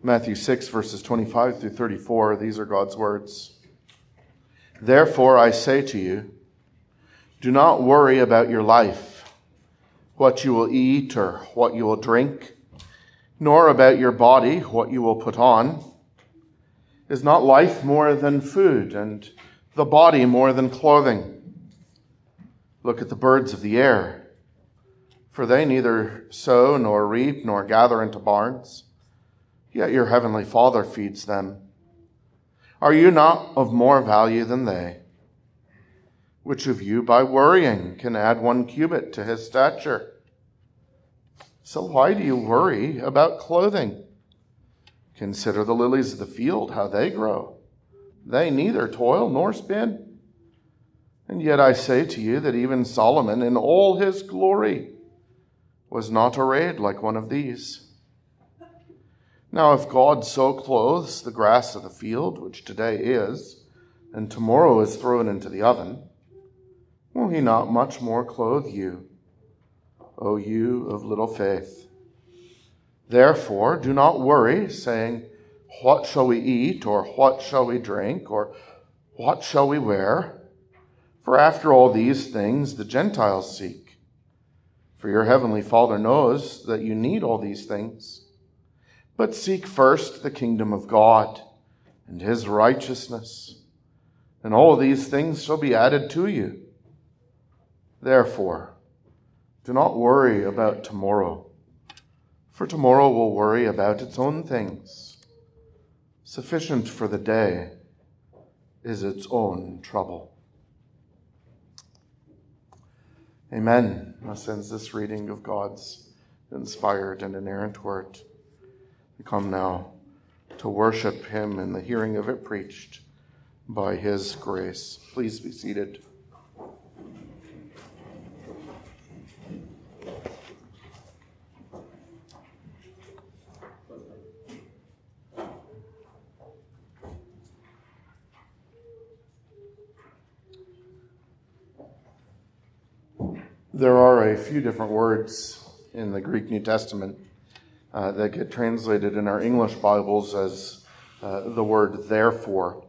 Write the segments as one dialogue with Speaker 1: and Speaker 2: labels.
Speaker 1: Matthew 6, verses 25 through 34, these are God's words. Therefore I say to you, do not worry about your life, what you will eat or what you will drink, nor about your body, what you will put on. Is not life more than food, and the body more than clothing? Look at the birds of the air, for they neither sow nor reap nor gather into barns, yet your heavenly Father feeds them. Are you not of more value than they? Which of you, by worrying, can add 1 cubit to his stature? So why do you worry about clothing? Consider the lilies of the field, how they grow. They neither toil nor spin. And yet I say to you that even Solomon in all his glory was not arrayed like one of these. Now if God so clothes the grass of the field, which today is, and tomorrow is thrown into the oven, will he not much more clothe you, O you of little faith? Therefore do not worry, saying, what shall we eat, or what shall we drink, or what shall we wear? For after all these things the Gentiles seek. For your heavenly Father knows that you need all these things. But seek first the kingdom of God and his righteousness, and all these things shall be added to you. Therefore, do not worry about tomorrow, for tomorrow will worry about its own things. Sufficient for the day is its own trouble. Amen. Thus ends this reading of God's inspired and inerrant word. We come now to worship him in the hearing of it preached by his grace. Please be seated. There are a few different words in the Greek New Testament that get translated in our English Bibles as the word therefore.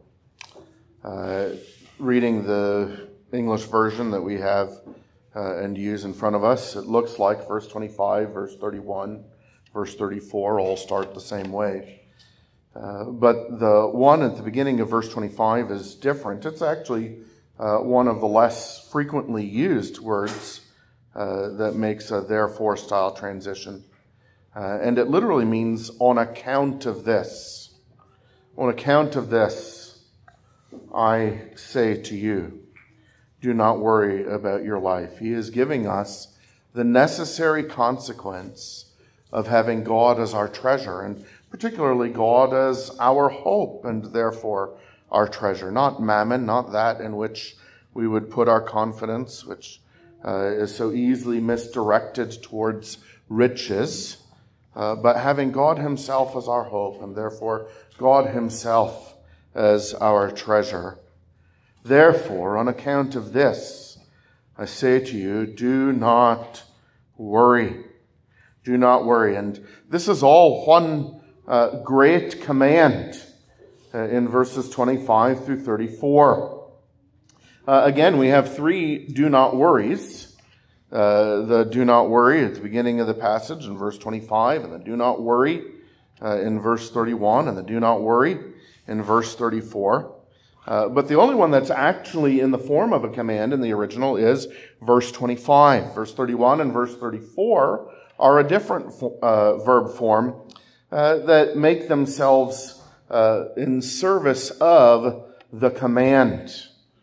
Speaker 1: Reading the English version that we have and use in front of us, it looks like verse 25, verse 31, verse 34 all start the same way. But the one at the beginning of verse 25 is different. It's actually one of the less frequently used words that makes a therefore style transition. And it literally means on account of this. On account of this, I say to you, do not worry about your life. He is giving us the necessary consequence of having God as our treasure, and particularly God as our hope, and therefore our treasure. Not mammon, not that in which we would put our confidence, which is so easily misdirected towards riches, but having God himself as our hope, and therefore God himself as our treasure. Therefore, on account of this, I say to you, do not worry. Do not worry. And this is all one great command in verses 25 through 34. Again, we have 3 do not worries. The do not worry at the beginning of the passage in verse 25, and the do not worry in verse 31, and the do not worry in verse 34. But the only one that's actually in the form of a command in the original is verse 25. Verse 31 and verse 34 are a different verb form that make themselves in service of the command.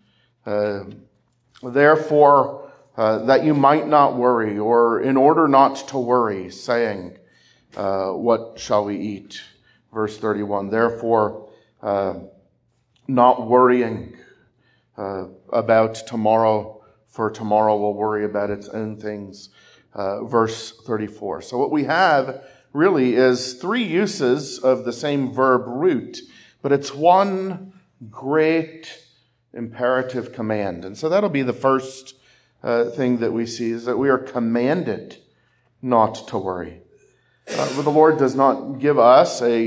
Speaker 1: Therefore, that you might not worry, or in order not to worry, saying, what shall we eat? Verse 31, therefore, not worrying about tomorrow, for tomorrow will worry about its own things. Verse 34. So what we have really is 3 uses of the same verb root, but it's one great imperative command. And so that'll be the first thing that we see, is that we are commanded not to worry. But the Lord does not give us a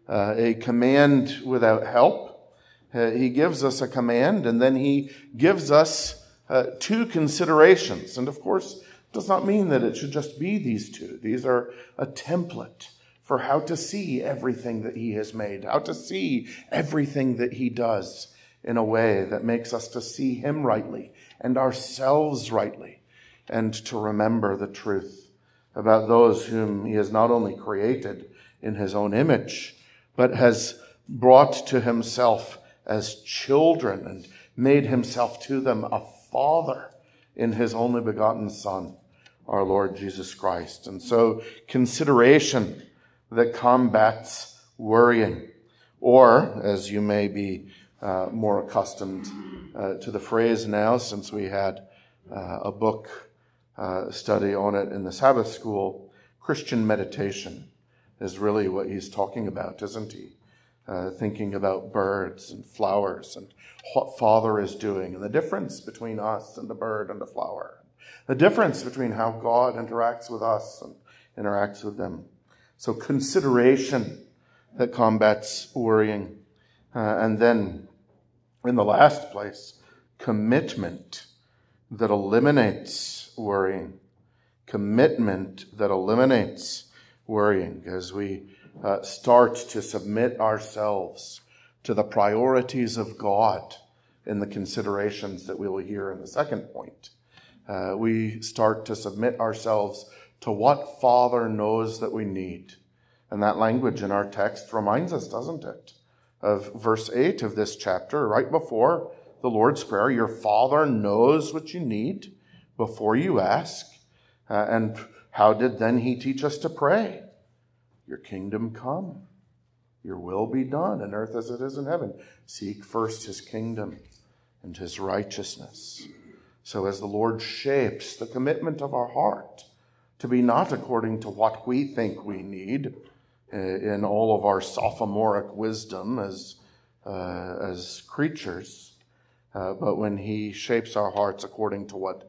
Speaker 1: a command without help. He gives us a command, and then he gives us two considerations. And of course, it does not mean that it should just be these two. These are a template for how to see everything that he has made, how to see everything that he does in a way that makes us to see him rightly and ourselves rightly, and to remember the truth about those whom he has not only created in his own image, but has brought to himself as children and made himself to them a father in his only begotten Son, our Lord Jesus Christ. And so consideration that combats worrying, or, as you may be more accustomed to the phrase now, since we had a book study on it in the Sabbath school, Christian meditation is really what he's talking about, isn't he? Thinking about birds and flowers and what Father is doing, and the difference between us and the bird and the flower, the difference between how God interacts with us and interacts with them. So consideration that combats worrying. And then, in the last place, commitment that eliminates worrying. Commitment that eliminates worrying as we start to submit ourselves to the priorities of God in the considerations that we will hear in the second point. We start to submit ourselves to what Father knows that we need. And that language in our text reminds us, doesn't it, of verse 8 of this chapter, right before the Lord's Prayer. Your Father knows what you need before you ask. And how did then he teach us to pray? Your kingdom come, your will be done on earth as it is in heaven. Seek first his kingdom and his righteousness. So as the Lord shapes the commitment of our heart to be not according to what we think we need in all of our sophomoric wisdom as creatures, but when he shapes our hearts according to what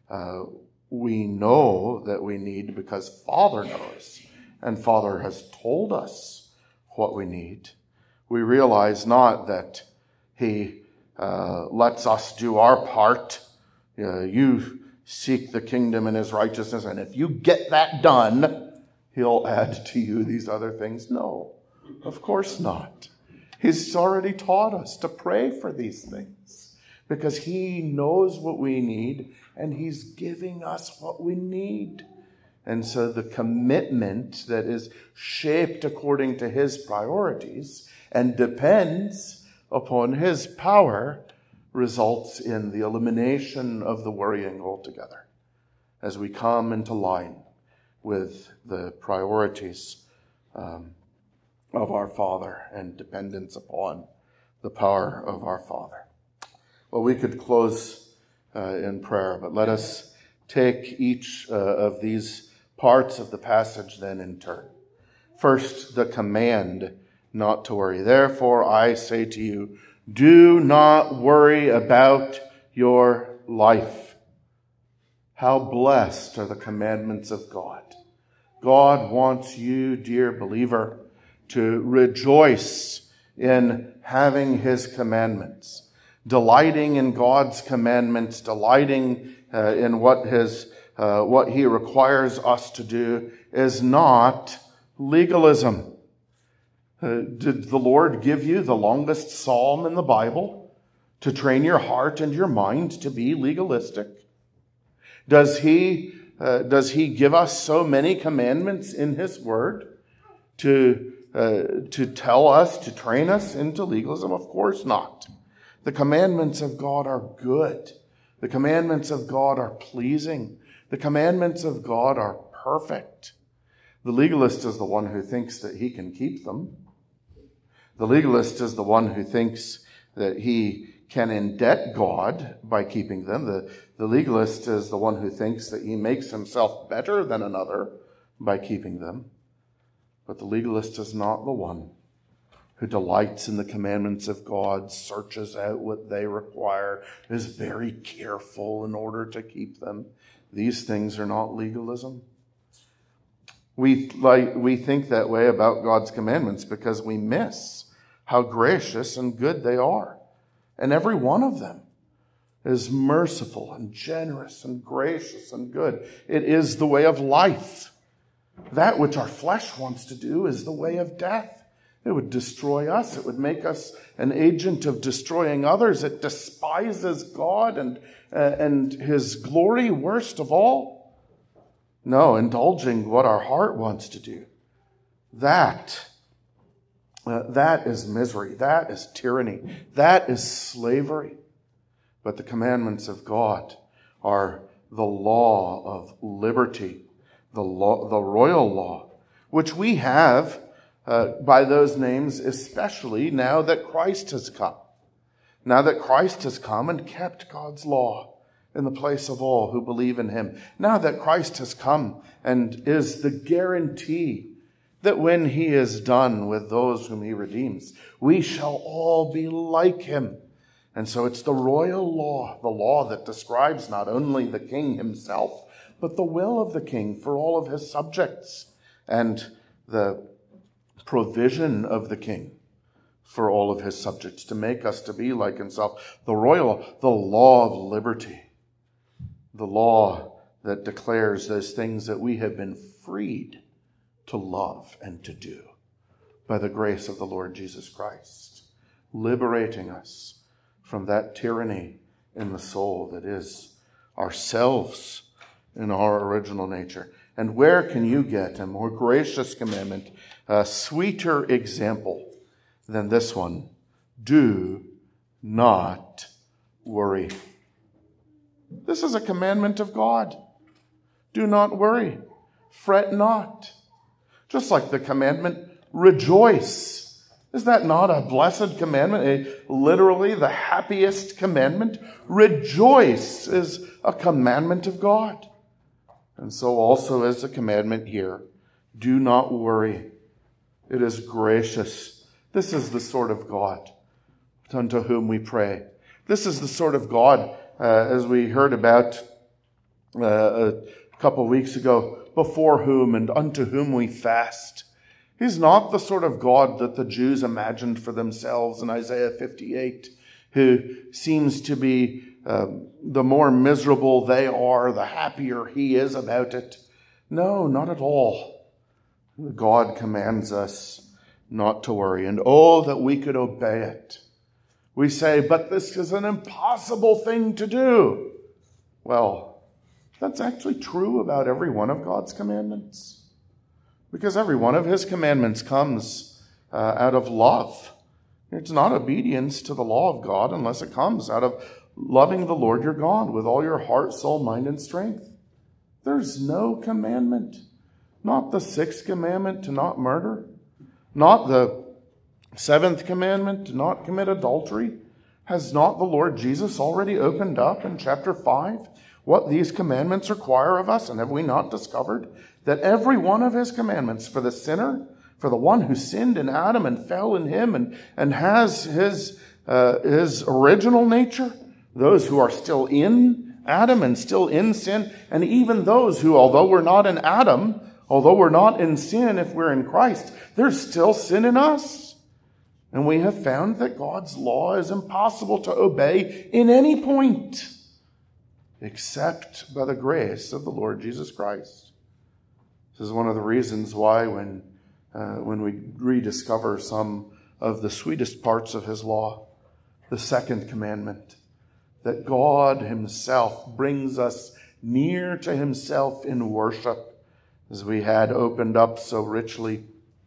Speaker 1: we know that we need because Father knows, and Father has told us what we need, we realize not that he lets us do our part. You seek the kingdom and his righteousness, and if you get that done, he'll add to you these other things. No, of course not. He's already taught us to pray for these things because he knows what we need and he's giving us what we need. And so the commitment that is shaped according to his priorities and depends upon his power results in the elimination of the worrying altogether as we come into line with the priorities of our Father and dependence upon the power of our Father. Well, we could close in prayer, but let us take each of these parts of the passage then in turn. First, the command not to worry. Therefore, I say to you, do not worry about your life. How blessed are the commandments of God. God wants you, dear believer, to rejoice in having his commandments, delighting in God's commandments, delighting in what he requires us to do is not legalism. Did the Lord give you the longest psalm in the Bible to train your heart and your mind to be legalistic? Does he give us so many commandments in his word to tell us, to train us into legalism? Of course not. The commandments of God are good. The commandments of God are pleasing. The commandments of God are perfect. The legalist is the one who thinks that he can keep them. The legalist is the one who thinks that he can indebt God by keeping them. The legalist is the one who thinks that he makes himself better than another by keeping them. But the legalist is not the one who delights in the commandments of God, searches out what they require, is very careful in order to keep them. These things are not legalism. We think that way about God's commandments because we miss how gracious and good they are. And every one of them is merciful and generous and gracious and good. It is the way of life. That which our flesh wants to do is the way of death. It would destroy us. It would make us an agent of destroying others. It despises God and His glory worst of all. No, indulging what our heart wants to do. That is misery. That is tyranny. That is slavery. But the commandments of God are the law of liberty, the royal law, which we have by those names, especially now that Christ has come. Now that Christ has come and kept God's law in the place of all who believe in Him. Now that Christ has come and is the guarantee that when He is done with those whom He redeems, we shall all be like Him. And so it's the royal law, the law that describes not only the king himself, but the will of the king for all of his subjects, and the provision of the king for all of his subjects to make us to be like himself. The law of liberty, the law that declares those things that we have been freed to love and to do by the grace of the Lord Jesus Christ, liberating us from that tyranny in the soul that is ourselves in our original nature. And where can you get a more gracious commandment, a sweeter example than this one? Do not worry. This is a commandment of God. Do not worry. Fret not. Just like the commandment, rejoice. Is that not a blessed commandment? Literally the happiest commandment? Rejoice is a commandment of God. And so also is the commandment here. Do not worry. It is gracious. This is the sort of God unto whom we pray. This is the sort of God, as we heard about a couple of weeks ago, before whom and unto whom we fast. He's not the sort of God that the Jews imagined for themselves in Isaiah 58, who seems to be the more miserable they are, the happier He is about it. No, not at all. God commands us not to worry, and oh, that we could obey it. We say, but this is an impossible thing to do. Well, that's actually true about every one of God's commandments. Because every one of His commandments comes out of love. It's not obedience to the law of God unless it comes out of loving the Lord your God with all your heart, soul, mind, and strength. There's no commandment. Not the 6th commandment to not murder. Not the 7th commandment to not commit adultery. Has not the Lord Jesus already opened up in chapter 5 what these commandments require of us? And have we not discovered that every one of His commandments for the sinner, for the one who sinned in Adam and fell in him and has his original nature, those who are still in Adam and still in sin, and even those who, although we're not in Adam, although we're not in sin if we're in Christ, there's still sin in us. And we have found that God's law is impossible to obey in any point except by the grace of the Lord Jesus Christ. This is one of the reasons why when we rediscover some of the sweetest parts of His law, the 2nd commandment, that God Himself brings us near to Himself in worship, as we had opened up so richly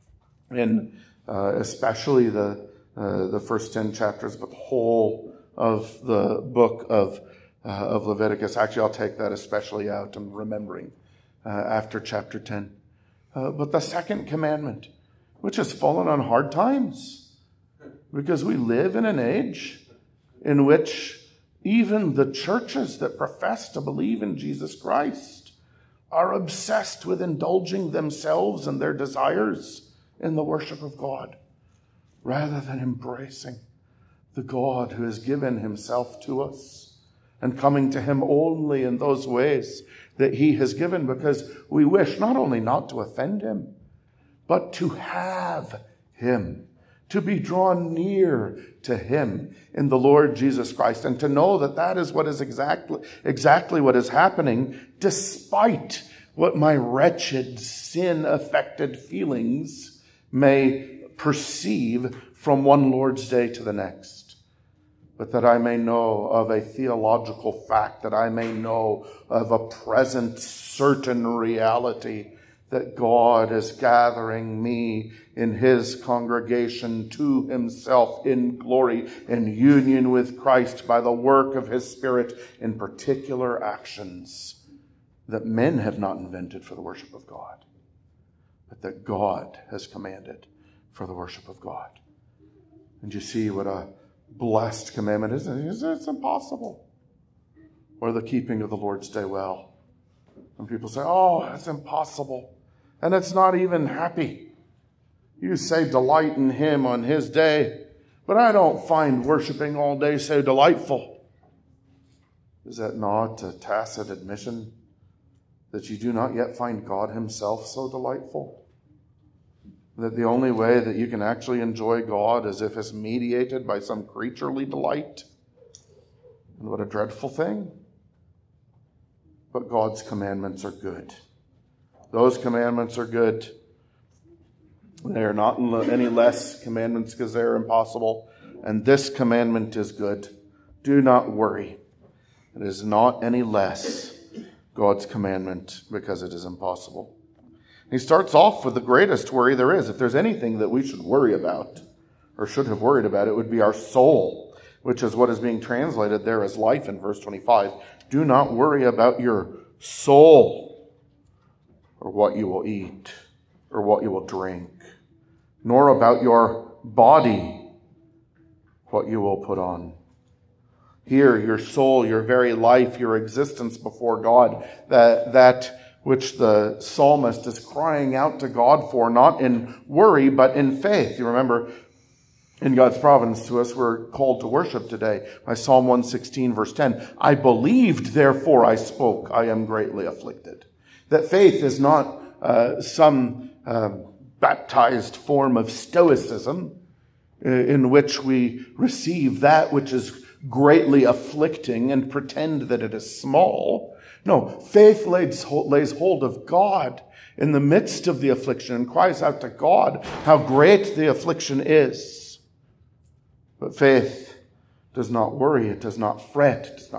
Speaker 1: in especially the first 10 chapters, but the whole of the book of Leviticus. Actually, I'll take that especially out. I'm remembering after chapter 10. But the 2nd commandment, which has fallen on hard times, because we live in an age in which even the churches that profess to believe in Jesus Christ are obsessed with indulging themselves and their desires in the worship of God, rather than embracing the God who has given Himself to us and coming to him only in those ways that he has given, because we wish not only not to offend him, but to have him, to be drawn near to him in the Lord Jesus Christ, and to know that that is what is exactly what is happening, despite what my wretched, sin-affected feelings may perceive from one Lord's Day to the next. But that I may know of a theological fact, that I may know of a present certain reality, that God is gathering me in his congregation to himself in glory, in union with Christ by the work of his Spirit in particular actions that men have not invented for the worship of God, but that God has commanded for the worship of God. And you see what a blessed commandment is. It's impossible. Or the keeping of the Lord's Day well. And people say, oh, it's impossible. And it's not even happy. You say delight in him on his day, but I don't find worshiping all day so delightful. Is that not a tacit admission that you do not yet find God himself so delightful? That the only way that you can actually enjoy God is if it's mediated by some creaturely delight? And what a dreadful thing. But God's commandments are good. Those commandments are good. They are not any less commandments because they are impossible. And this commandment is good. Do not worry. It is not any less God's commandment because it is impossible. He starts off with the greatest worry there is. If there's anything that we should worry about, or should have worried about, it would be our soul, which is what is being translated there as life in verse 25. Do not worry about your soul, or what you will eat, or what you will drink, nor about your body, what you will put on. Here, your soul, your very life, your existence before God, that which the psalmist is crying out to God for, not in worry, but in faith. You remember, in God's providence to us, we're called to worship today by Psalm 116, verse 10. I believed, therefore I spoke. I am greatly afflicted. That faith is not some baptized form of stoicism in which we receive that which is greatly afflicting and pretend that it is small. No, faith lays hold of God in the midst of the affliction and cries out to God how great the affliction is. But faith does not worry, it does not fret, it's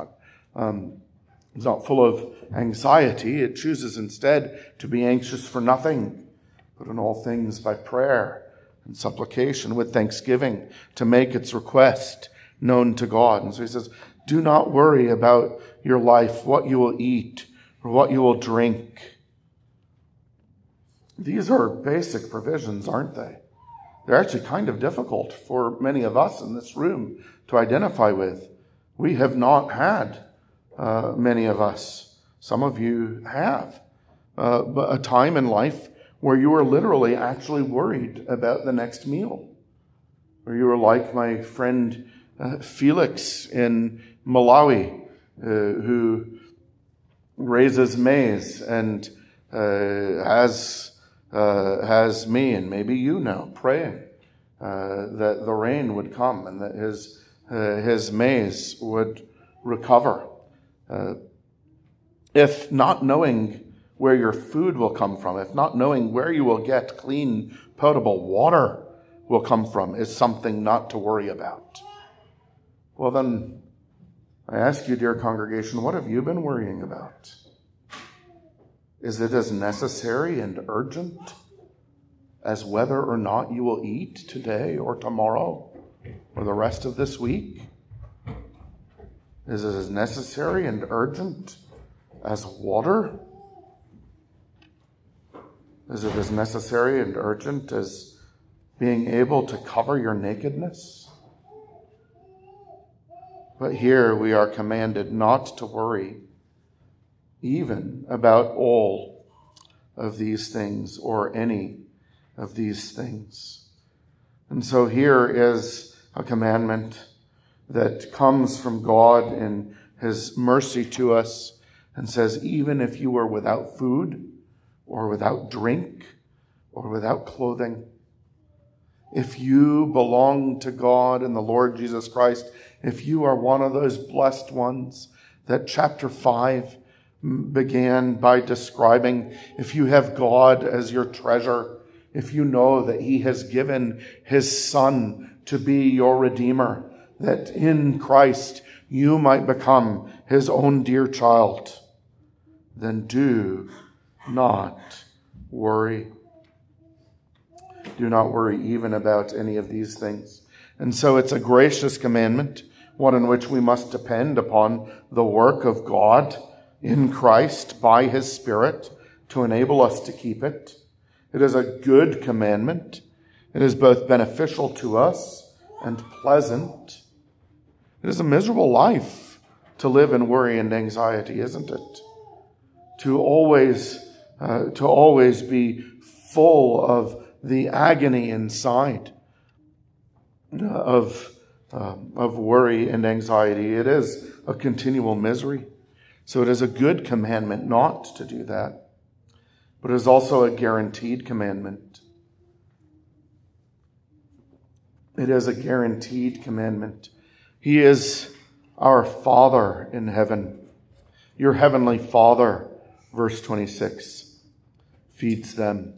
Speaker 1: not full of anxiety. It chooses instead to be anxious for nothing, but in all things by prayer and supplication with thanksgiving to make its request known to God. And so he says, do not worry about your life, what you will eat or what you will drink. These are basic provisions, aren't they? They're actually kind of difficult for many of us in this room to identify with. We have not had, many of us, some of you have, but a time in life where you were literally actually worried about the next meal. Where you were like my friend Felix in Malawi, who raises maize and has me and maybe you now praying that the rain would come and that his maize would recover. If not knowing where your food will come from, if not knowing where you will get clean, potable water will come from, is something not to worry about. Well, then, I ask you, dear congregation, what have you been worrying about? Is it as necessary and urgent as whether or not you will eat today or tomorrow or the rest of this week? Is it as necessary and urgent as water? Is it as necessary and urgent as being able to cover your nakedness? But here we are commanded not to worry even about all of these things or any of these things. And so here is a commandment that comes from God in his mercy to us and says, even if you are without food or without drink or without clothing, if you belong to God and the Lord Jesus Christ, if you are one of those blessed ones that chapter 5 began by describing, if you have God as your treasure, if you know that he has given his Son to be your Redeemer, that in Christ you might become his own dear child, then do not worry. Do not worry even about any of these things. And so it's a gracious commandment, one in which we must depend upon the work of God in Christ by his Spirit to enable us to keep it. It is a good commandment. It is both beneficial to us and pleasant. It is a miserable life to live in worry and anxiety, isn't it? To always be full of the agony inside of worry and anxiety. It is a continual misery. So it is a good commandment not to do that. But it is also a guaranteed commandment. It is a guaranteed commandment. He is our Father in heaven. Your heavenly Father, verse 26, feeds them.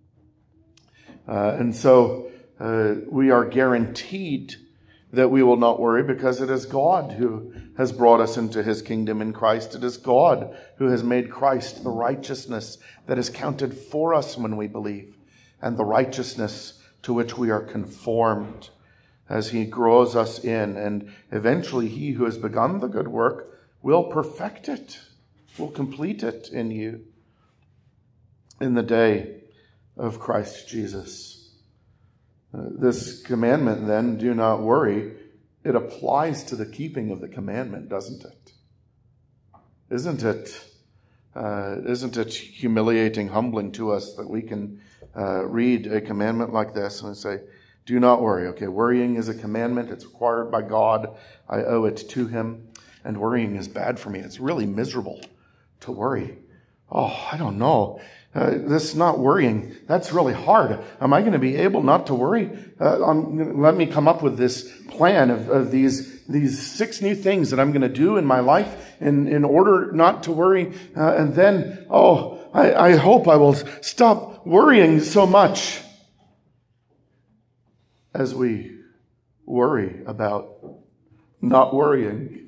Speaker 1: And so we are guaranteed that we will not worry because it is God who has brought us into his kingdom in Christ. It is God who has made Christ the righteousness that is counted for us when we believe, and the righteousness to which we are conformed as he grows us in. And eventually he who has begun the good work will perfect it, will complete it in you in the day of Christ Jesus. This commandment then, do not worry, it applies to the keeping of the commandment, doesn't it? Isn't it humiliating, humbling to us that we can read a commandment like this and say, do not worry. Okay, worrying is a commandment. It's required by God. I owe it to him. And worrying is bad for me. It's really miserable to worry. Oh, I don't know. This not worrying, that's really hard. Am I going to be able not to worry? Let me come up with this plan of these 6 new things that I'm going to do in my life in order not to worry. And then, I hope I will stop worrying so much as we worry about not worrying.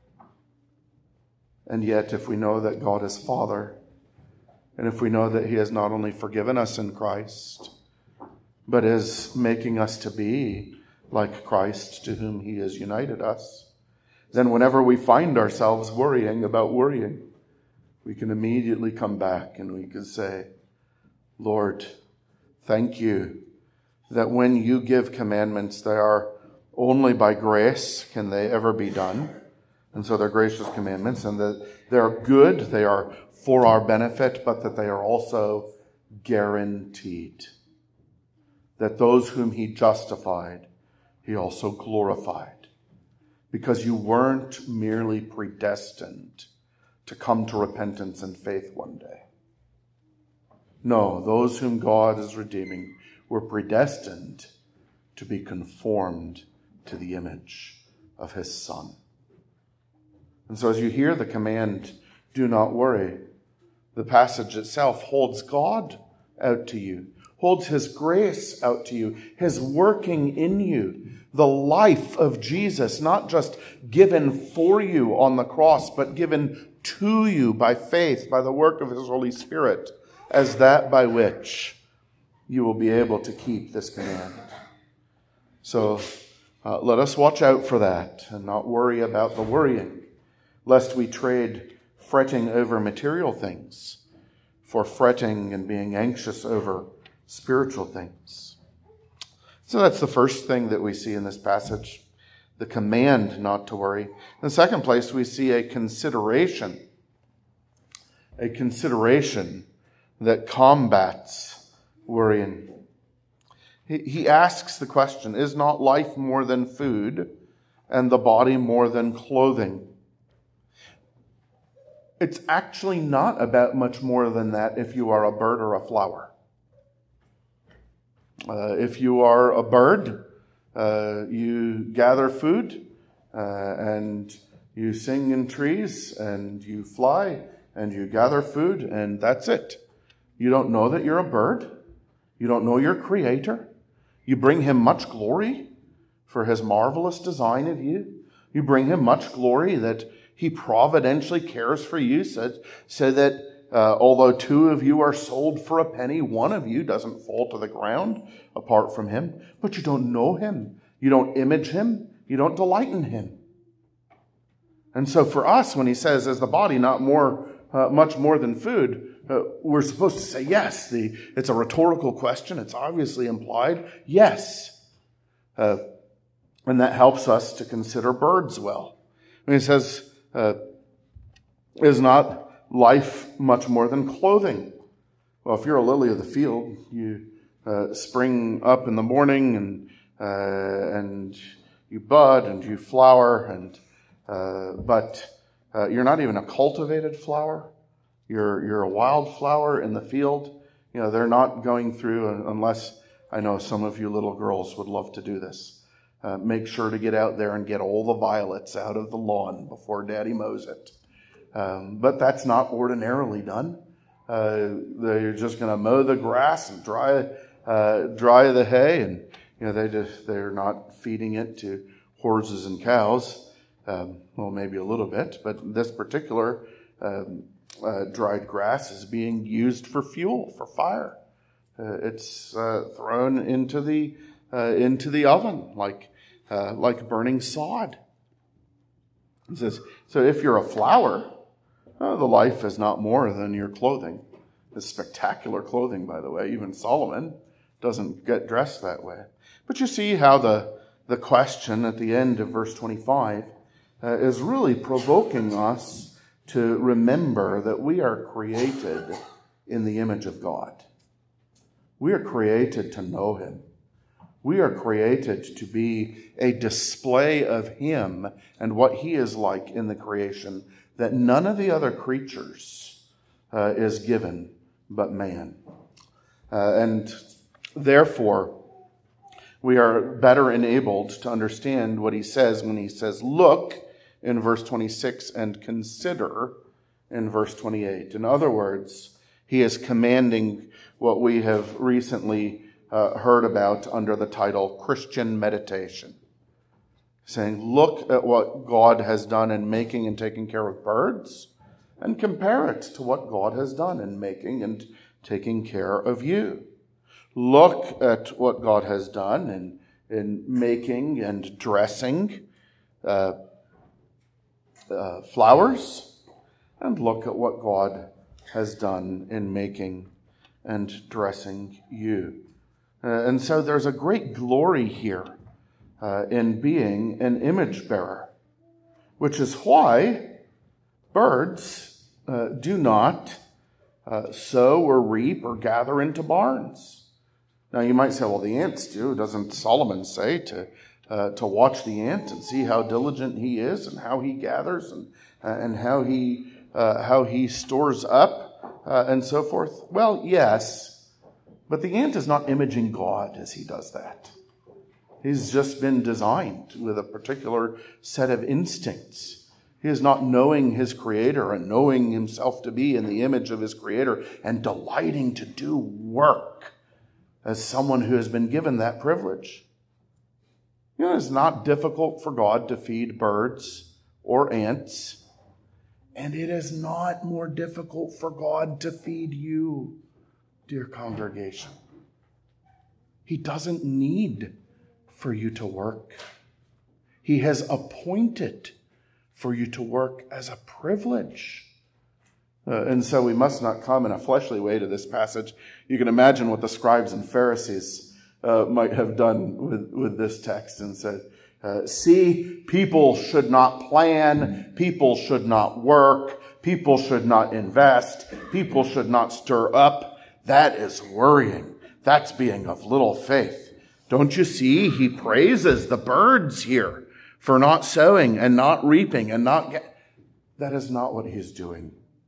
Speaker 1: And yet, if we know that God is Father, and if we know that he has not only forgiven us in Christ, but is making us to be like Christ to whom he has united us, then whenever we find ourselves worrying about worrying, we can immediately come back and we can say, Lord, thank you that when you give commandments, they are only by grace can they ever be done. And so they're gracious commandments, and that they're good, they are for our benefit, but that they are also guaranteed. That those whom he justified, he also glorified. Because you weren't merely predestined to come to repentance and faith one day. No, those whom God is redeeming were predestined to be conformed to the image of his Son. And so as you hear the command, do not worry, the passage itself holds God out to you, holds his grace out to you, his working in you, the life of Jesus, not just given for you on the cross, but given to you by faith, by the work of his Holy Spirit, as that by which you will be able to keep this command. So let us watch out for that and not worry about the worrying, lest we trade fretting over material things for fretting and being anxious over spiritual things. So that's the first thing that we see in this passage, the command not to worry. In the second place, we see a consideration that combats worrying. He asks the question, is not life more than food and the body more than clothing? it's actually not about much more than that if you are a bird or a flower. If you are a bird, you gather food, and you sing in trees, and you fly, and you gather food, and that's it. You don't know that you're a bird. You don't know your Creator. You bring Him much glory for His marvelous design of you. You bring Him much glory that He providentially cares for you, so that although two of you are sold for a penny, one of you doesn't fall to the ground apart from Him. But you don't know Him. You don't image Him. You don't delight in Him. And so for us, when He says, "Is the body not much more than food?" We're supposed to say yes. It's a rhetorical question. It's obviously implied. Yes. And that helps us to consider birds well. When He says, "Is not life much more than clothing?" Well, if you're a lily of the field, you spring up in the morning and you bud and you flower, but you're not even a cultivated flower. You're a wildflower in the field. They're not going through, unless I know some of you little girls would love to do this. Make sure to get out there and get all the violets out of the lawn before Daddy mows it. But that's not ordinarily done. They're just going to mow the grass and dry the hay, and they're not feeding it to horses and cows. Well, maybe a little bit, but this particular dried grass is being used for fuel, for fire. It's thrown into the oven like burning sod. It says, so if you're a flower, the life is not more than your clothing. It's spectacular clothing, by the way. Even Solomon doesn't get dressed that way. But you see how the question at the end of verse 25 is really provoking us to remember that we are created in the image of God. We are created to know Him. We are created to be a display of Him and what He is like in the creation that none of the other creatures is given but man. And therefore, we are better enabled to understand what He says when He says, "Look," in verse 26, and "consider" in verse 28. In other words, He is commanding what we have recently heard about under the title Christian meditation. Saying, look at what God has done in making and taking care of birds, and compare it to what God has done in making and taking care of you. Look at what God has done in making and dressing flowers, and look at what God has done in making and dressing you. And so there's a great glory here in being an image bearer, which is why birds do not sow or reap or gather into barns. Now you might say, well, the ants do. Doesn't Solomon say to watch the ant and see how diligent he is and how he gathers and how he stores up and so forth? Well, yes, but the ant is not imaging God as he does that. He's just been designed with a particular set of instincts. He is not knowing his Creator and knowing himself to be in the image of his Creator and delighting to do work as someone who has been given that privilege. It's not difficult for God to feed birds or ants, and it is not more difficult for God to feed you, dear congregation. He doesn't need for you to work. He has appointed for you to work as a privilege. And so we must not come in a fleshly way to this passage. You can imagine what the scribes and Pharisees might have done with this text and said, see, people should not plan, people should not work, people should not invest, people should not stir up. That is worrying. That's being of little faith. Don't you see? He praises the birds here for not sowing and not reaping and not that is not what he's doing.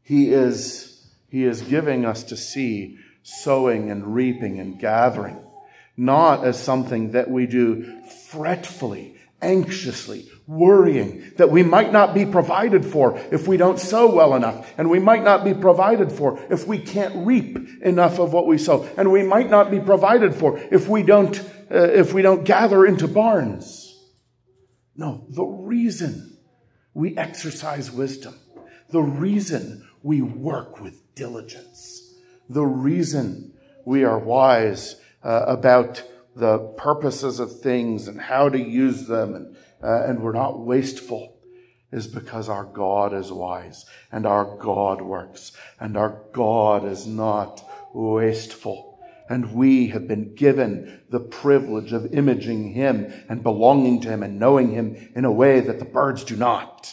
Speaker 1: He is giving us to see sowing and reaping and gathering, not as something that we do fretfully, anxiously, worrying that we might not be provided for if we don't sow well enough, and we might not be provided for if we can't reap enough of what we sow, and we might not be provided for if we don't gather into barns. No, the reason we exercise wisdom, the reason we work with diligence, the reason we are wise about the purposes of things and how to use them, and we're not wasteful, is because our God is wise, and our God works, and our God is not wasteful. And we have been given the privilege of imaging him and belonging to him and knowing him in a way that the birds do not.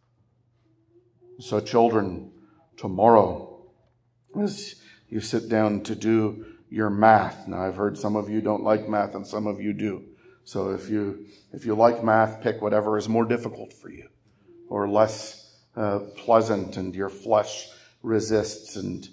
Speaker 1: So children, tomorrow, as you sit down to do your math. Now, I've heard some of you don't like math and some of you do. So if you like math, pick whatever is more difficult for you or less pleasant and your flesh resists and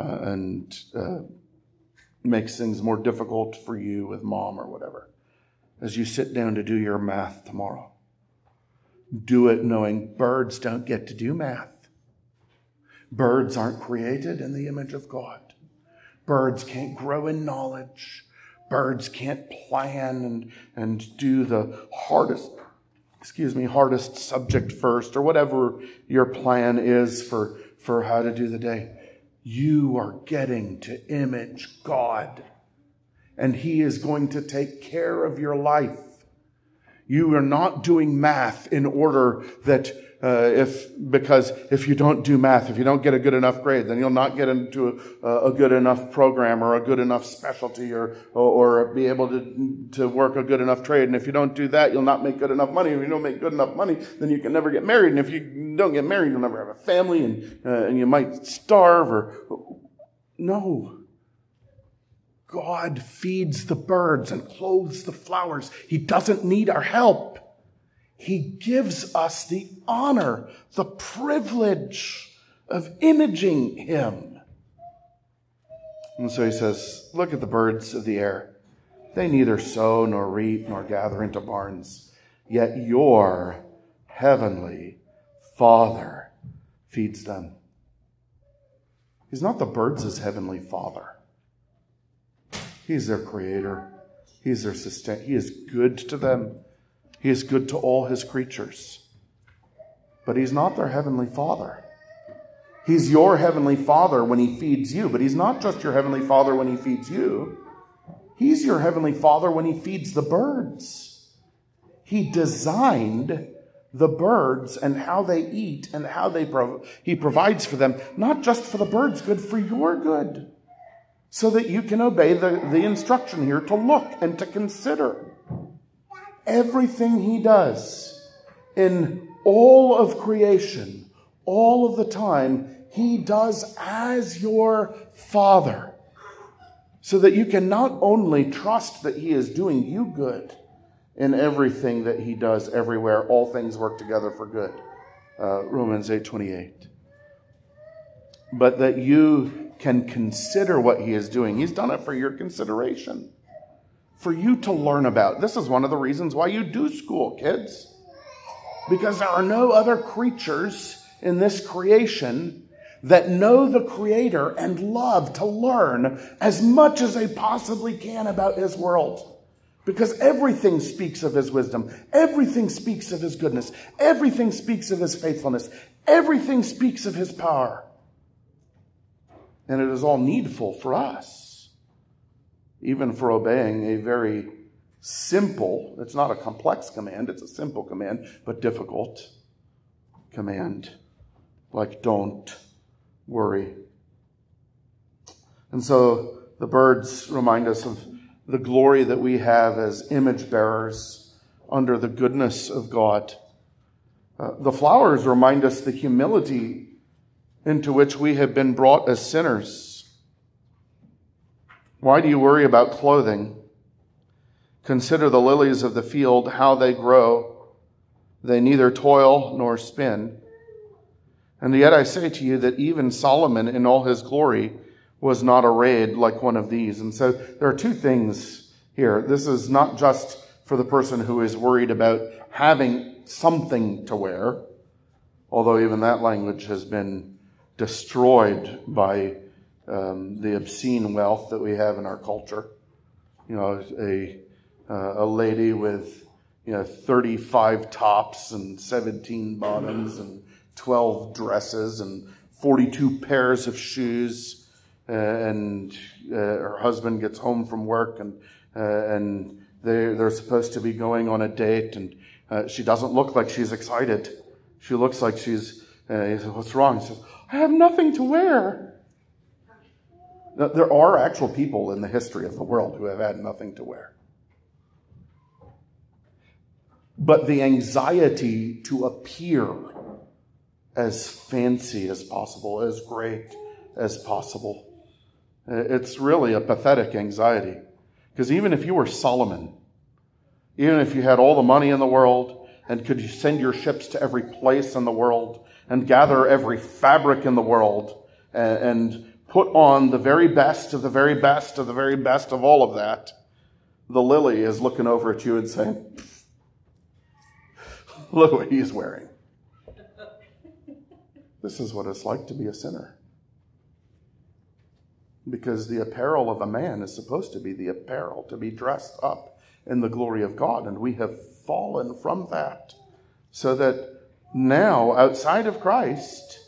Speaker 1: makes things more difficult for you with mom or whatever. As you sit down to do your math tomorrow, do it knowing birds don't get to do math. Birds aren't created in the image of God. Birds can't grow in knowledge. Birds can't plan and do the hardest subject first, or whatever your plan is for how to do the day. You are getting to image God, and he is going to take care of your life. You are not doing math in order that because if you don't do math, if you don't get a good enough grade, then you'll not get into a good enough program or a good enough specialty or be able to work a good enough trade. And if you don't do that, you'll not make good enough money. If you don't make good enough money, then you can never get married. And if you don't get married, you'll never have a family, and you might starve. No. God feeds the birds and clothes the flowers. He doesn't need our help. He gives us the honor, the privilege of imaging him. And so he says, look at the birds of the air. They neither sow nor reap nor gather into barns, yet your heavenly Father feeds them. He's not the birds' heavenly Father. He's their creator. He's their sustainer. He is good to them. He is good to all his creatures. But he's not their heavenly Father. He's your heavenly Father when he feeds you, but he's not just your heavenly Father when he feeds you. He's your heavenly Father when he feeds the birds. He designed the birds and how they eat and how he provides for them, not just for the birds' good, for your good, so that you can obey the instruction here to look and to consider. Everything he does in all of creation, all of the time, he does as your Father, so that you can not only trust that he is doing you good in everything that he does everywhere. All things work together for good. Romans 8:28. But that you can consider what he is doing. He's done it for your consideration, for you to learn about. This is one of the reasons why you do school, kids. Because there are no other creatures in this creation that know the Creator and love to learn as much as they possibly can about his world. Because everything speaks of his wisdom. Everything speaks of his goodness. Everything speaks of his faithfulness. Everything speaks of his power. And it is all needful for us, even for obeying a very simple, it's not a complex command, it's a simple command, but difficult command, like don't worry. And so the birds remind us of the glory that we have as image bearers under the goodness of God. The flowers remind us the humility into which we have been brought as sinners. Why do you worry about clothing? Consider the lilies of the field, how they grow. They neither toil nor spin. And yet I say to you that even Solomon in all his glory was not arrayed like one of these. And so there are two things here. This is not just for the person who is worried about having something to wear, although even that language has been destroyed by the obscene wealth that we have in our culture. You know, a lady with 35 tops and 17 bottoms and 12 dresses and 42 pairs of shoes, and her husband gets home from work and they're supposed to be going on a date, and she doesn't look like she's excited. She looks like she's, he says, "What's wrong?" She says, "I have nothing to wear." Now, there are actual people in the history of the world who have had nothing to wear. But the anxiety to appear as fancy as possible, as great as possible, it's really a pathetic anxiety. Because even if you were Solomon, even if you had all the money in the world and could you send your ships to every place in the world and gather every fabric in the world and put on the very best of the very best of the very best of all of that, the lily is looking over at you and saying, "Look what he's wearing." This is what it's like to be a sinner. Because the apparel of a man is supposed to be the apparel, to be dressed up in the glory of God. And we have fallen from that. So that now, outside of Christ,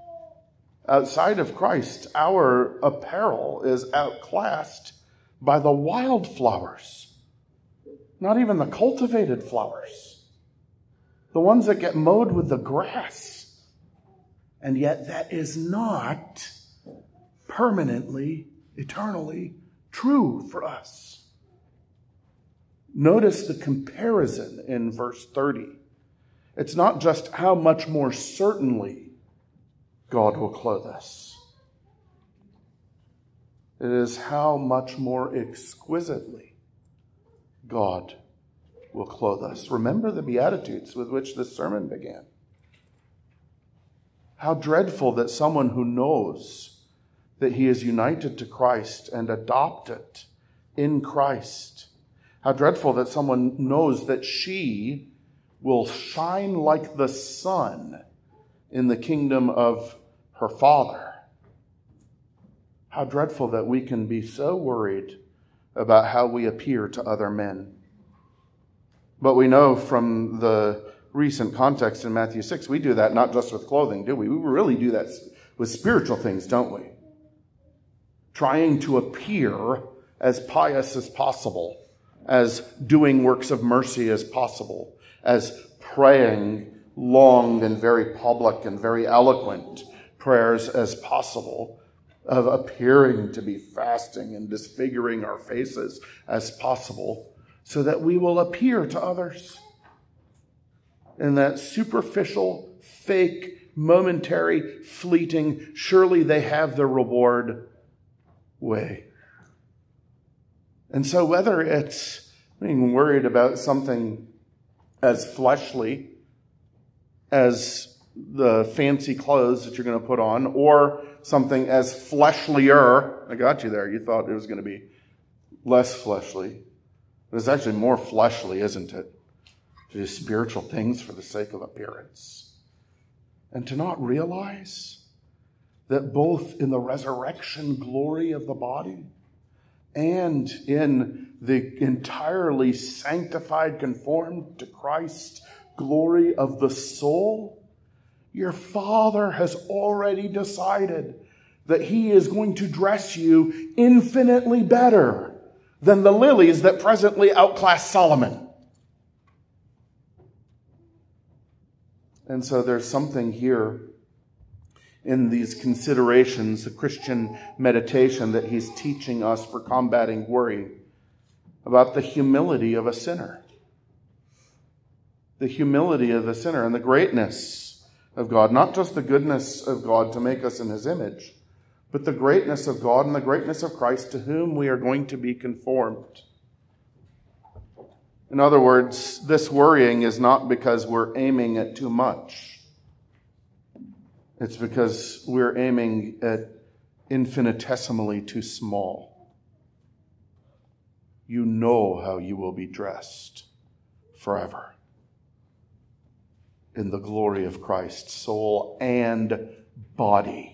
Speaker 1: our apparel is outclassed by the wildflowers. Not even the cultivated flowers. The ones that get mowed with the grass. And yet that is not permanently, eternally true for us. Notice the comparison in verse 30. It's not just how much more certainly God will clothe us. It is how much more exquisitely God will clothe us. Remember the Beatitudes with which this sermon began. How dreadful that someone who knows that he is united to Christ and adopted in Christ, how dreadful that someone knows that she will shine like the sun in the kingdom of her Father. How dreadful that we can be so worried about how we appear to other men. But we know from the recent context in Matthew 6, we do that not just with clothing, do we? We really do that with spiritual things, don't we? Trying to appear as pious as possible, as doing works of mercy as possible, as praying long and very public and very eloquent prayers as possible, of appearing to be fasting and disfiguring our faces as possible, so that we will appear to others in that superficial, fake, momentary, fleeting, surely they have their reward way. And so whether it's being worried about something as fleshly as the fancy clothes that you're going to put on, or something as fleshlier, I got you there, you thought it was going to be less fleshly. But it's actually more fleshly, isn't it? To do spiritual things for the sake of appearance. And to not realize that both in the resurrection glory of the body and in the entirely sanctified, conformed to Christ glory of the soul, your Father has already decided that He is going to dress you infinitely better than the lilies that presently outclass Solomon. And so there's something here in these considerations, the Christian meditation that he's teaching us for combating worry, about the humility of a sinner. The humility of the sinner and the greatness of God. Not just the goodness of God to make us in His image, but the greatness of God and the greatness of Christ to whom we are going to be conformed. In other words, this worrying is not because we're aiming at too much. It's because we're aiming at infinitesimally too small. You know how you will be dressed forever in the glory of Christ, soul and body.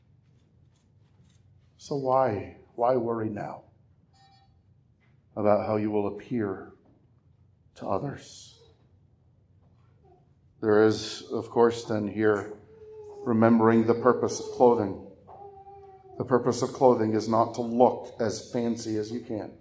Speaker 1: So why worry now about how you will appear to others? There is, of course, then here, remembering the purpose of clothing. The purpose of clothing is not to look as fancy as you can.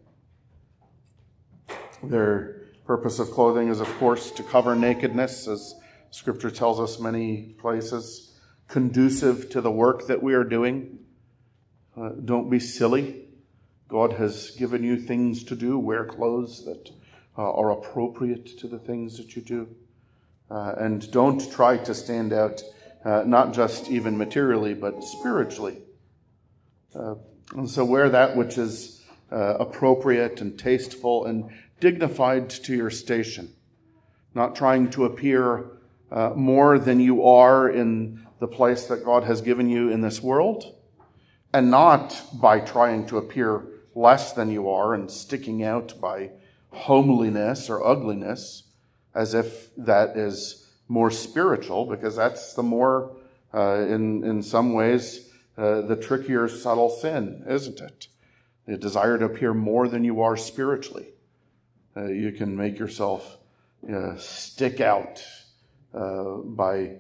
Speaker 1: Their purpose of clothing is, of course, to cover nakedness, as Scripture tells us many places, conducive to the work that we are doing. Don't be silly. God has given you things to do. Wear clothes that are appropriate to the things that you do. And don't try to stand out, not just even materially, but spiritually. And so wear that which is appropriate and tasteful and dignified to your station. Not trying to appear more than you are in the place that God has given you in this world. And not by trying to appear less than you are and sticking out by homeliness or ugliness, as if that is more spiritual, because that's the more, in some ways, the trickier, subtle sin, isn't it? The desire to appear more than you are spiritually. You can make yourself stick out by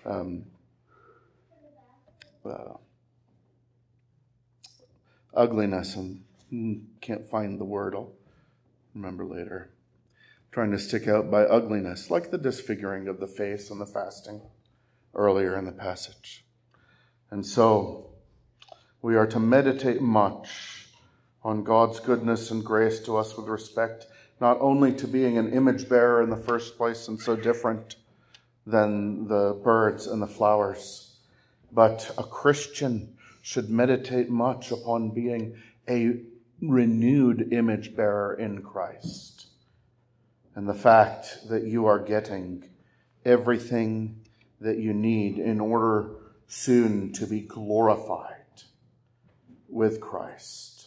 Speaker 1: ugliness, and can't find the word. I'll remember later. Trying to stick out by ugliness, like the disfiguring of the face and the fasting earlier in the passage. And so we are to meditate much on God's goodness and grace to us with respect not only to being an image bearer in the first place and so different than the birds and the flowers, but a Christian should meditate much upon being a renewed image bearer in Christ. And the fact that you are getting everything that you need in order soon to be glorified with Christ.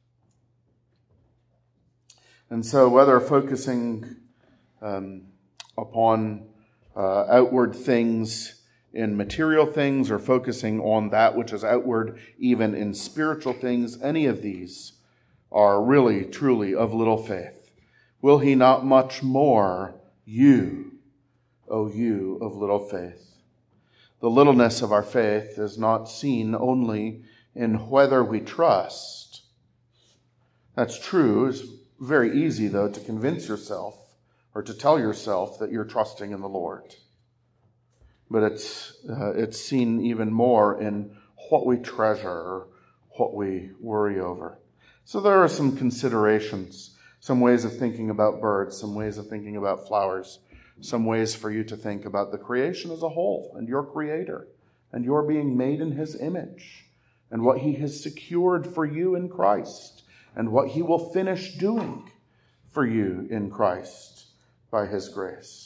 Speaker 1: And so whether focusing upon outward things in material things or focusing on that which is outward even in spiritual things, any of these are really, truly of little faith. Will he not much more you, O you of little faith? The littleness of our faith is not seen only in whether we trust. That's true. It's very easy, though, to convince yourself or to tell yourself that you're trusting in the Lord. But it's seen even more in what we treasure or what we worry over. So there are some considerations, some ways of thinking about birds, some ways of thinking about flowers, some ways for you to think about the creation as a whole and your Creator and your being made in His image and what He has secured for you in Christ and what He will finish doing for you in Christ by His grace.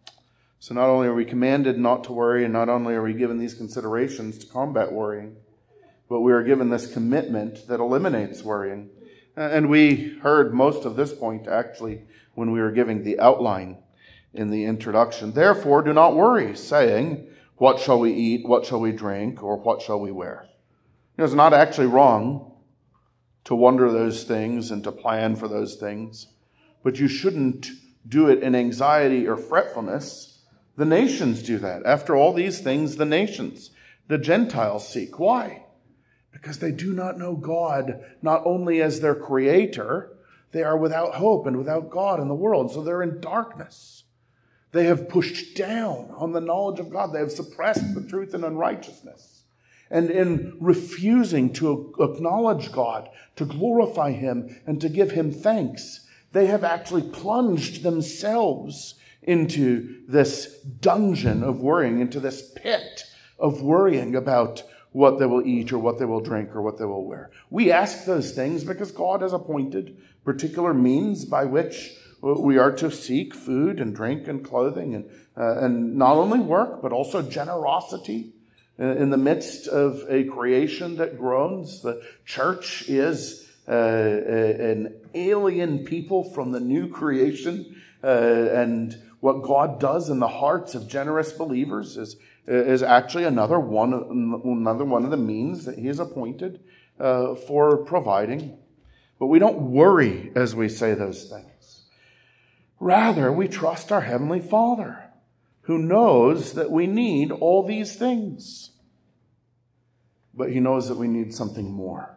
Speaker 1: So not only are we commanded not to worry, and not only are we given these considerations to combat worrying, but we are given this commitment that eliminates worrying. And we heard most of this point, actually, when we were giving the outline in the introduction. Therefore, do not worry, saying, what shall we eat, what shall we drink, or what shall we wear? It's not actually wrong to wonder those things and to plan for those things, but you shouldn't do it in anxiety or fretfulness. The nations do that. After all these things, the nations, the Gentiles seek. Why? Because they do not know God, not only as their Creator, they are without hope and without God in the world. So they're in darkness. They have pushed down on the knowledge of God. They have suppressed the truth in unrighteousness. And in refusing to acknowledge God, to glorify Him, and to give Him thanks, they have actually plunged themselves into this dungeon of worrying, into this pit of worrying about what they will eat or what they will drink or what they will wear. We ask those things because God has appointed particular means by which we are to seek food and drink and clothing and not only work, but also generosity In the midst of a creation that groans, the church is an alien people from the new creation, and what God does in the hearts of generous believers is actually another one of the means that He has appointed for providing. But we don't worry as we say those things. Rather, we trust our Heavenly Father, who knows that we need all these things. But He knows that we need something more.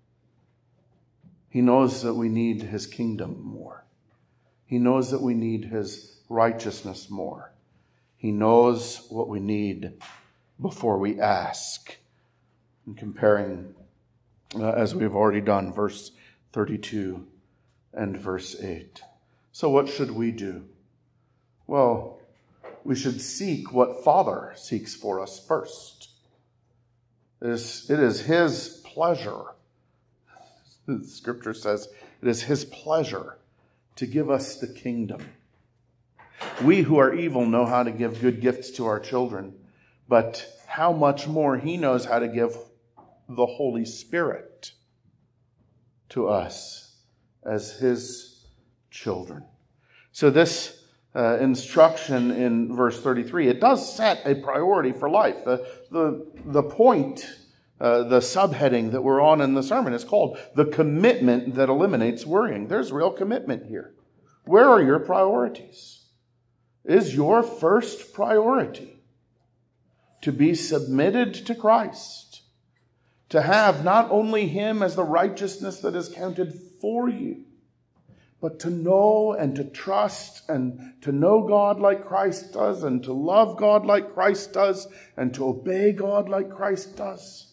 Speaker 1: He knows that we need His kingdom more. He knows that we need His righteousness more. He knows what we need before we ask. And comparing, as we've already done, verse 32 and verse 8. So what should we do? Well, we should seek what Father seeks for us first. It is His pleasure. The Scripture says it is His pleasure to give us the kingdom. We who are evil know how to give good gifts to our children, but how much more He knows how to give the Holy Spirit to us as His children. So this instruction in verse 33, it does set a priority for life. The point, the subheading that we're on in the sermon is called the commitment that eliminates worrying. There's real commitment here. Where are your priorities? Is your first priority to be submitted to Christ, to have not only Him as the righteousness that is counted for you, but to know and to trust and to know God like Christ does, and to love God like Christ does, and to obey God like Christ does?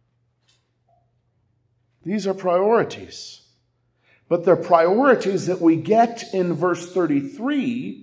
Speaker 1: These are priorities. But they're priorities that we get in verse 33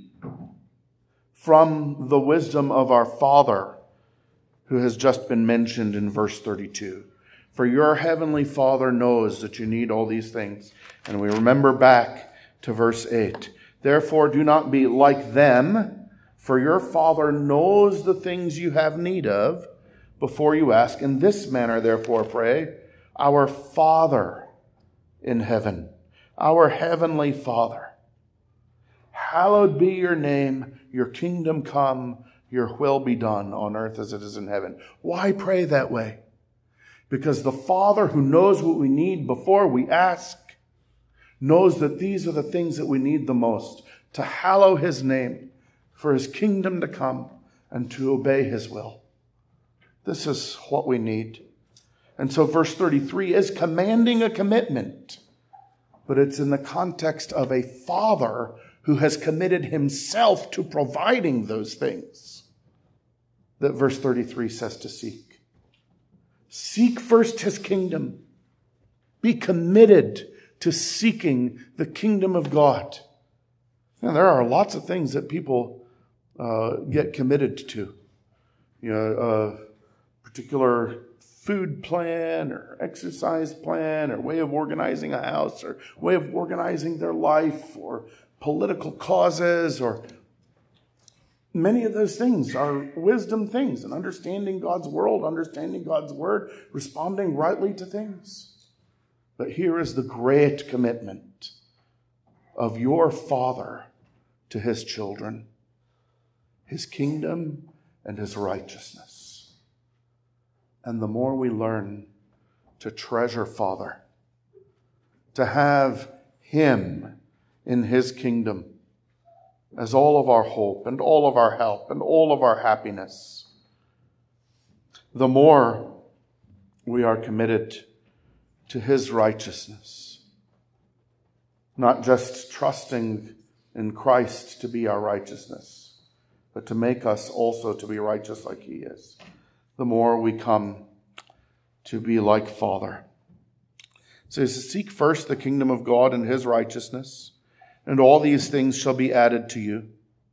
Speaker 1: from the wisdom of our Father, who has just been mentioned in verse 32. For your heavenly Father knows that you need all these things. And we remember back to verse 8. Therefore, do not be like them, for your Father knows the things you have need of before you ask. In this manner, therefore, pray, our Father in heaven, our heavenly Father, hallowed be your name, your kingdom come, your will be done on earth as it is in heaven. Why pray that way? Because the Father, who knows what we need before we ask, knows that these are the things that we need the most, to hallow His name, for His kingdom to come, and to obey His will. This is what we need. And so verse 33 is commanding a commitment, but it's in the context of a Father who has committed Himself to providing those things that verse 33 says to seek. Seek first His kingdom. Be committed to seeking the kingdom of God. And there are lots of things that people get committed to. You know, a particular food plan or exercise plan or way of organizing a house or way of organizing their life or political causes, or many of those things are wisdom things, and understanding God's world, understanding God's word, responding rightly to things. But here is the great commitment of your Father to His children, His kingdom and His righteousness. And the more we learn to treasure Father, to have Him in His kingdom as all of our hope and all of our help and all of our happiness, the more we are committed to His righteousness. Not just trusting in Christ to be our righteousness, but to make us also to be righteous like He is. The more we come to be like Father. So it says, seek first the kingdom of God and His righteousness, and all these things shall be added to you.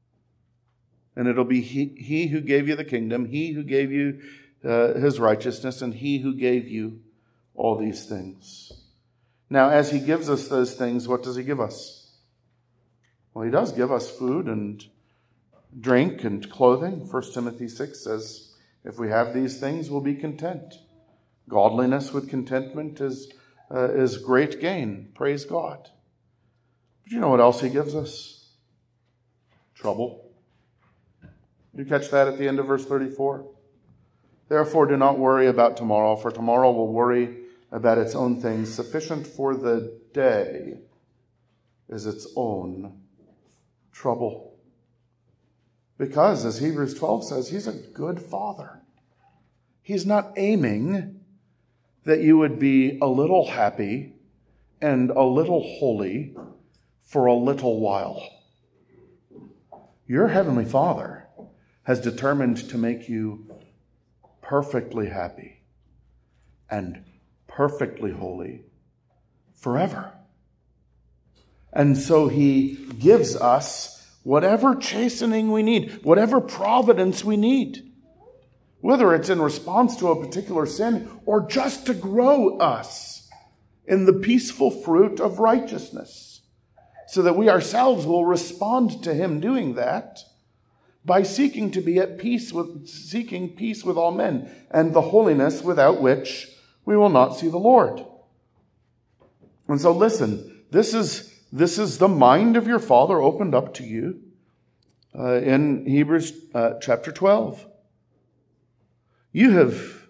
Speaker 1: And it'll be he who gave you the kingdom, He who gave you His righteousness, and He who gave you all these things. Now, as He gives us those things, what does He give us? Well, He does give us food and drink and clothing. 1 Timothy 6 says, If we have these things, we'll be content. Godliness with contentment is great gain. Praise God. But you know what else he gives us? Trouble. You catch that at the end of verse 34? Therefore, do not worry about tomorrow, for tomorrow will worry about its own things. Sufficient for the day is its own trouble. Because, as Hebrews 12 says, he's a good father. He's not aiming that you would be a little happy and a little holy for a little while. Your heavenly Father has determined to make you perfectly happy and perfectly holy forever. And so he gives us whatever chastening we need, whatever providence we need, whether it's in response to a particular sin or just to grow us in the peaceful fruit of righteousness, so that we ourselves will respond to him doing that by seeking peace with all men, and the holiness without which we will not see the Lord. And so listen, this is the mind of your Father opened up to you in Hebrews chapter 12. You have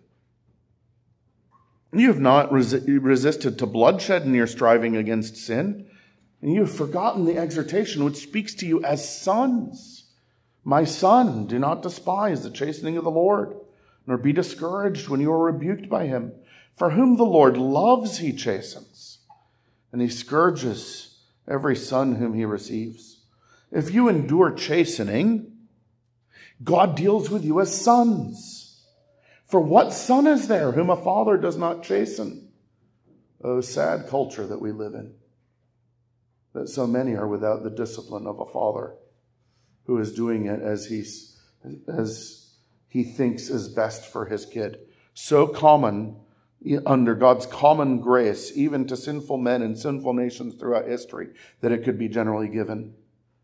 Speaker 1: not resisted to bloodshed in your striving against sin, and you have forgotten the exhortation which speaks to you as sons. My son, do not despise the chastening of the Lord, nor be discouraged when you are rebuked by him. For whom the Lord loves, he chastens, and he scourges every son whom he receives. If you endure chastening, God deals with you as sons. For what son is there whom a father does not chasten? Oh, sad culture that we live in, that so many are without the discipline of a father who is doing it as he thinks is best for his kid. So common under God's common grace, even to sinful men and sinful nations throughout history, that it could be generally given.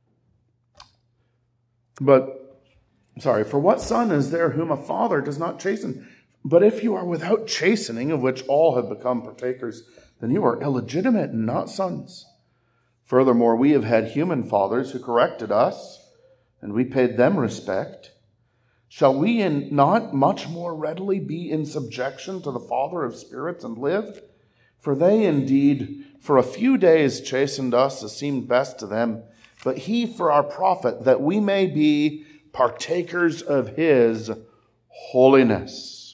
Speaker 1: For what son is there whom a father does not chasten? But if you are without chastening, of which all have become partakers, then you are illegitimate and not sons. Furthermore, we have had human fathers who corrected us, and we paid them respect. Shall we not much more readily be in subjection to the Father of spirits and live? For they indeed for a few days chastened us as seemed best to them, but he for our profit, that we may be partakers of his holiness.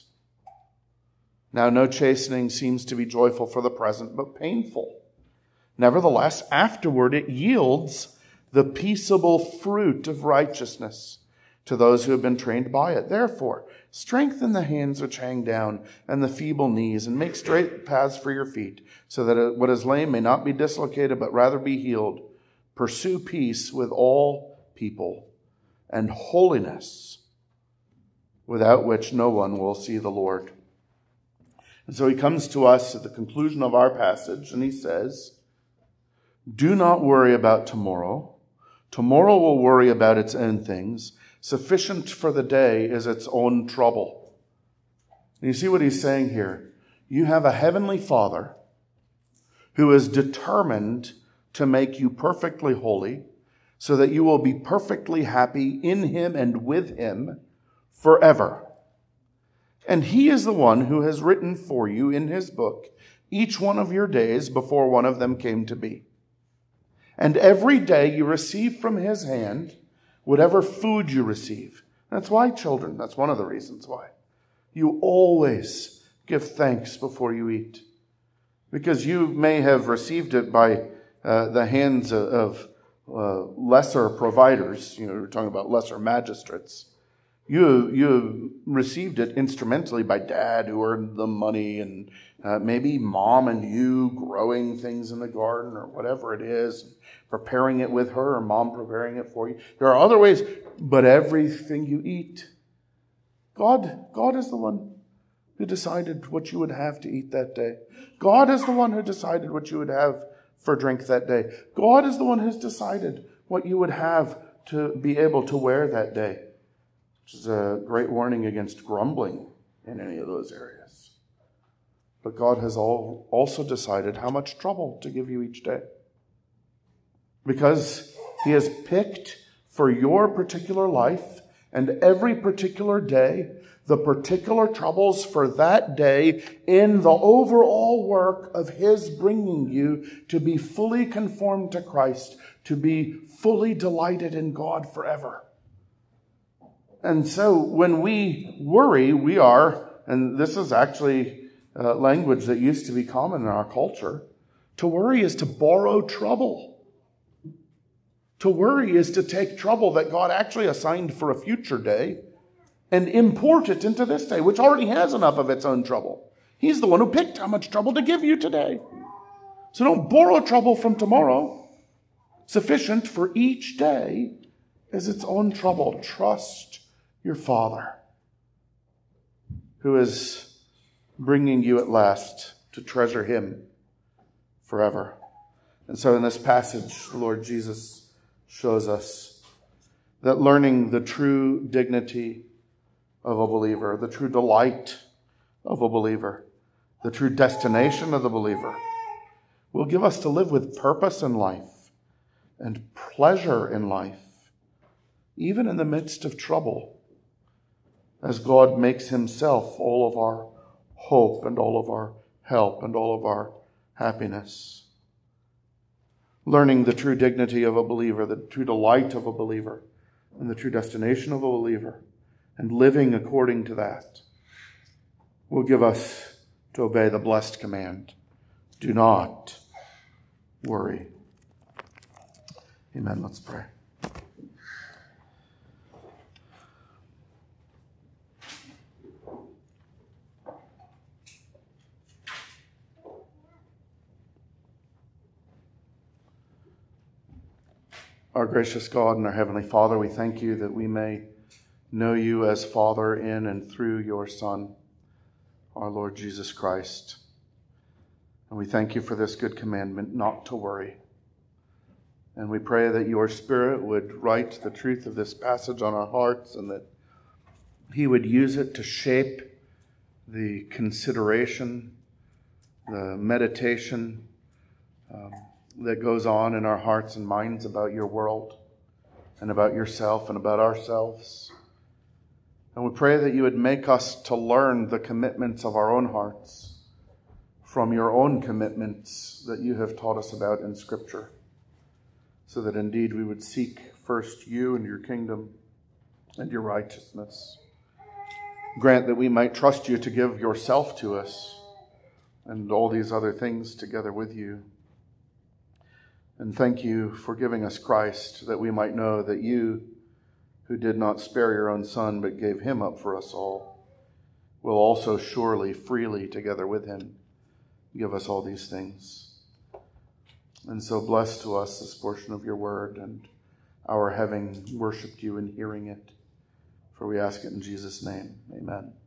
Speaker 1: Now no chastening seems to be joyful for the present, but painful. Nevertheless, afterward it yields the peaceable fruit of righteousness to those who have been trained by it. Therefore, strengthen the hands which hang down and the feeble knees, and make straight paths for your feet, so that what is lame may not be dislocated, but rather be healed. Pursue peace with all people and holiness, without which no one will see the Lord. And so he comes to us at the conclusion of our passage, and he says, do not worry about tomorrow. Tomorrow will worry about its own things. Sufficient for the day is its own trouble. And you see what he's saying here? You have a heavenly Father who is determined to make you perfectly holy, so that you will be perfectly happy in him and with him forever. And he is the one who has written for you in his book each one of your days before one of them came to be. And every day you receive from his hand whatever food you receive. That's why, children, that's one of the reasons why. You always give thanks before you eat. Because you may have received it by the hands of lesser providers. We're talking about lesser magistrates. You received it instrumentally by dad who earned the money, and maybe mom and you growing things in the garden or whatever it is, preparing it with her, or mom preparing it for you. There are other ways, but everything you eat, God is the one who decided what you would have to eat that day. God is the one who decided what you would have for drink that day. God is the one who's decided what you would have to be able to wear that day. which is a great warning against grumbling in any of those areas. But God has also decided how much trouble to give you each day. Because he has picked for your particular life and every particular day the particular troubles for that day in the overall work of his bringing you to be fully conformed to Christ, to be fully delighted in God forever. And so when we worry, we are, and this is actually language that used to be common in our culture, to worry is to borrow trouble. To worry is to take trouble that God actually assigned for a future day and import it into this day, which already has enough of its own trouble. He's the one who picked how much trouble to give you today. So don't borrow trouble from tomorrow. Sufficient for each day is its own trouble. Trust your Father, who is bringing you at last to treasure him forever. And so in this passage, the Lord Jesus shows us that learning the true dignity of a believer, the true delight of a believer, the true destination of the believer, will give us to live with purpose in life and pleasure in life, even in the midst of trouble, as God makes himself all of our hope and all of our help and all of our happiness. Learning the true dignity of a believer, the true delight of a believer, and the true destination of a believer, and living according to that, will give us to obey the blessed command: do not worry. Amen. Let's pray. Our gracious God and our Heavenly Father, we thank you that we may know you as Father in and through your Son, our Lord Jesus Christ. And we thank you for this good commandment not to worry. And we pray that your Spirit would write the truth of this passage on our hearts, and that he would use it to shape the consideration, the meditation that goes on in our hearts and minds about your world and about yourself and about ourselves. And we pray that you would make us to learn the commitments of our own hearts from your own commitments that you have taught us about in Scripture, so that indeed we would seek first you and your kingdom and your righteousness. Grant that we might trust you to give yourself to us and all these other things together with you. And thank you for giving us Christ, that we might know that you, who did not spare your own Son but gave him up for us all, will also surely, freely, together with him, give us all these things. And so bless to us this portion of your word and our having worshipped you and hearing it. For we ask it in Jesus' name. Amen.